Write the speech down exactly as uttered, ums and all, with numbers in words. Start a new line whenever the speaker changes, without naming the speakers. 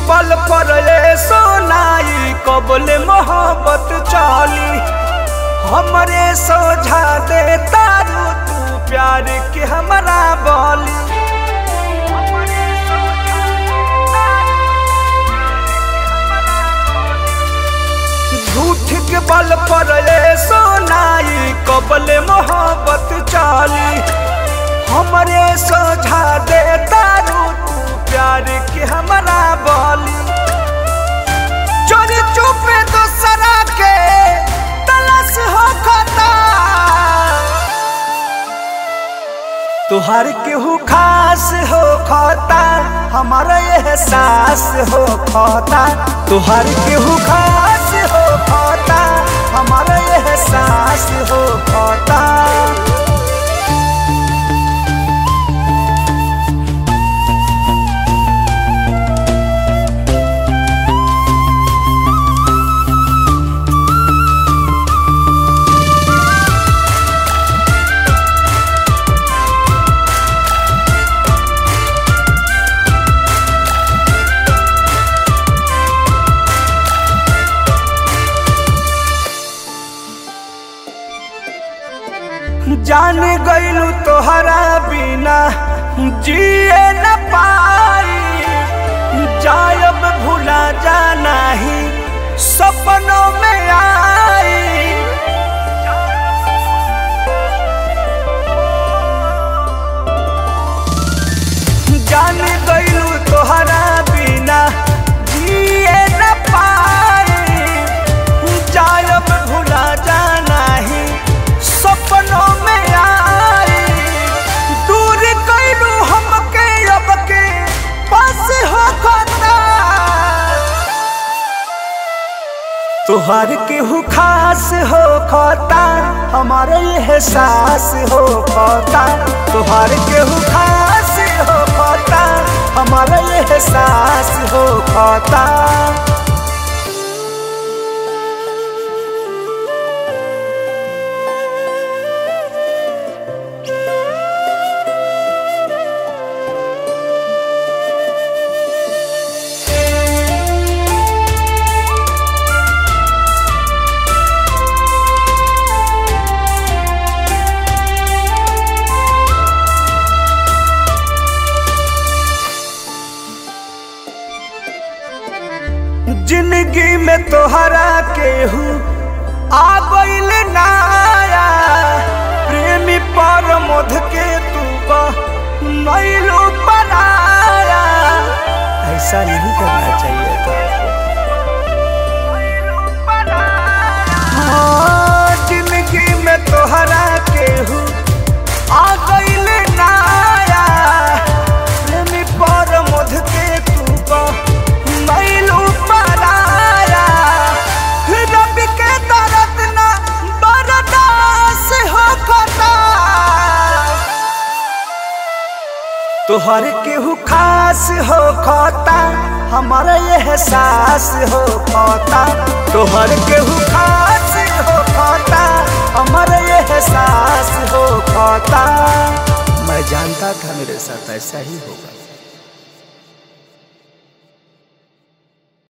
पल पर ये सोनाई कबले मोहब्बत चली हमरे सोझा दे तारू तू प्यार के हमारा बोली। झूठ के बल पर ये सोनाई कबले मोहब्बत चली हमरे सोझा दे तारू तू प्यार के हमारा बोली। चोरी चुपे दूसरा के तलाश हो खता तुहार केहू खास हो खता हमारा एहसास हो खता तुहार केहू खास हो खता हमारा एहसास हो खता। जान गइलू तोहरा बिना जिए न पाई जायब भूला जाना ही सपनों में आई। जान गइलू तोहरा बिना जिए न पाई जायब भूला जाना ही सपनों में आई। दूर कइलू हमके अब के पास हो खता तुहार केहू खास हो खता हमारे एहसास हो खता तुहार केहू खास हो खता हमारे एहसास हो खता। जिंदगी में तोहरा केहू आ गइल नाया प्रेमी पर मध के तू नैलो पराया। ऐसा नहीं करना चाहिए था। हाँ, जिंदगी में तोहरा केहू आ गइल नाया प्रेमी पर मध के तू नैलो तुहर केहू खास हो खता हमारा एहसास हो खता तुहर केहू खास हो खता हमारा एहसास हो खता। मैं जानता था मेरे साथ ऐसा ही होगा।